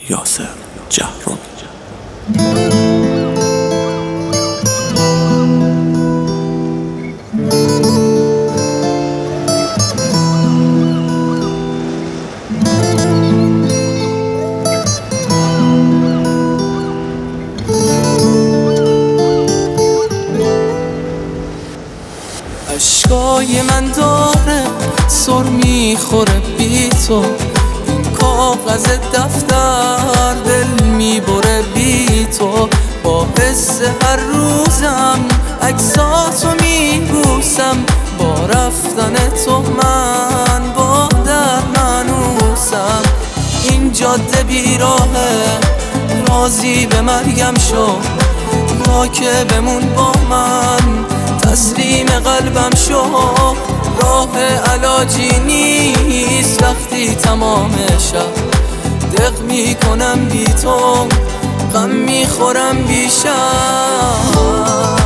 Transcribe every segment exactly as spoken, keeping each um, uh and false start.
یاسر جهرمی. اشکای من داره سر میخوره بی تو، این کاغذ دفتر دل میبره بی تو. با حس هر روزم عکساتو میبوسم، با رفتن تو من با در منوسم. این جاده بیراهه راضی به مرگم شو، با که بمون با من تسلیم قلبم شو. راه علاجی نیست وقتی تمام شب دق میکنم بی تو، غم میخورم بی شب.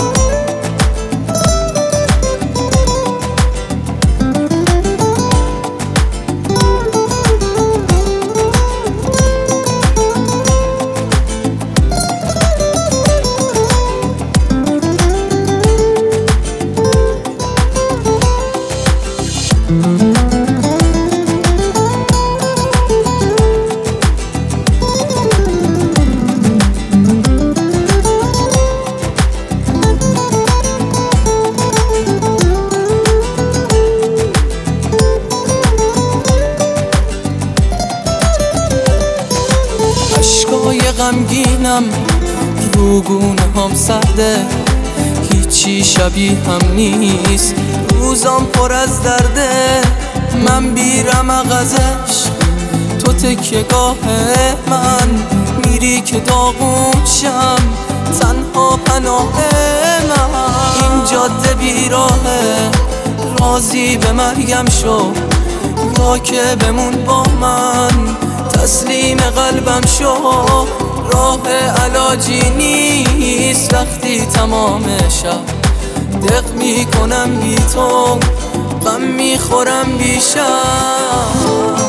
اشکای غمگینم روگونه هم سرده، هیچی شبیه هم نیست، روزام پر از درده. من بیرم عغزش تو تکیه گاه من، میری که داغون شم تنها پناه من. این جاده بیراهه راضی به مرگم شو، یا که بمون با من تسلیم قلبم شو. راه علاجی نیست وقتی تمام شب دق میکنم بی تو، غم میخورم بی شب.